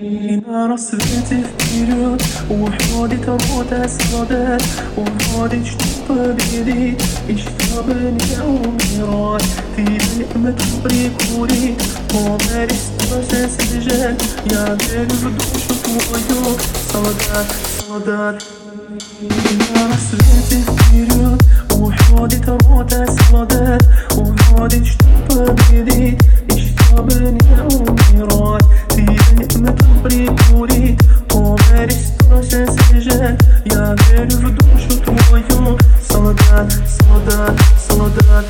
И на рассвете вперед уходит работа солдат, уходит, чтобы победить и чтобы не умирать. Ты ведьмет прикурить, помери страшно сбежать. Я верю в душу твою, солдат, солдат. И на рассвете вперед уходит работа солдат, уходит, чтобы победить и чтобы не умирать. Ты ведьмет прикурить, помери страшно сбежать. Я верю в душу твою, солдат, солдат, солдат.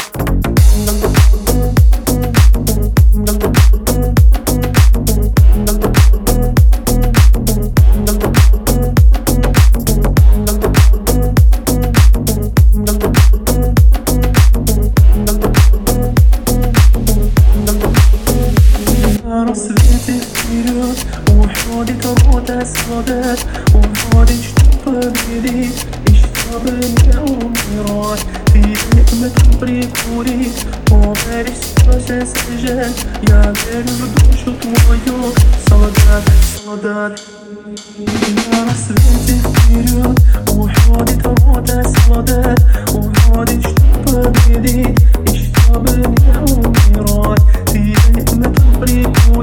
На рассвете вперед уходит работа солдат, уходит, чтобы победить и чтобы не умирать. Ты ведьмет прикурить, помери страшно сбежать. Я верю в душу твою, солдат, солдат. На рассвете вперед уходит работа солдат, уходит, чтобы победить и чтобы не умирать. Ты ведьмет прикурить,